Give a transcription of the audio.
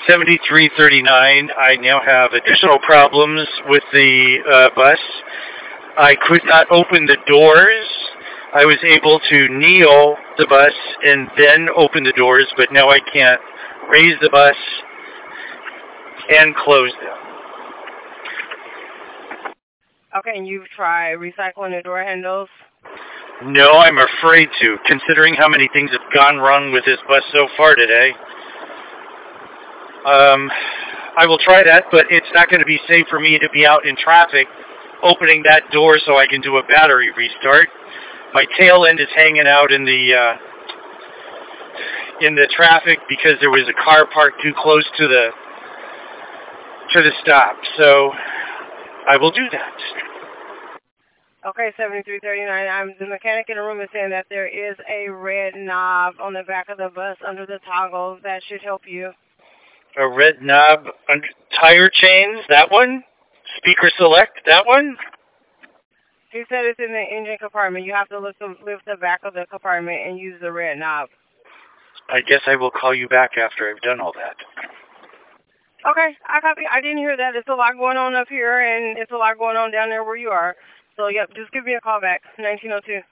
7339. I now have additional problems with the bus. I could not open the doors. I was able to kneel the bus and then open the doors, but now I can't raise the bus and close them. Okay, and you've tried recycling the door handles? No, I'm afraid to, considering how many things have gone wrong with this bus so far today. I will try that, but it's not going to be safe for me to be out in traffic opening that door so I can do a battery restart. My tail end is hanging out in the traffic because there was a car parked too close to the stop. So I will do that. Okay, 7339. The mechanic in the room is saying that there is a red knob on the back of the bus under the toggle that should help you. A red knob under tire chains, that one? Speaker select, that one? He said it's in the engine compartment. You have to lift the back of the compartment and use the red knob. I guess I will call you back after I've done all that. Okay, I copy. I didn't hear that. It's a lot going on up here, and it's a lot going on down there where you are. So, yep, just give me a call back, 1902.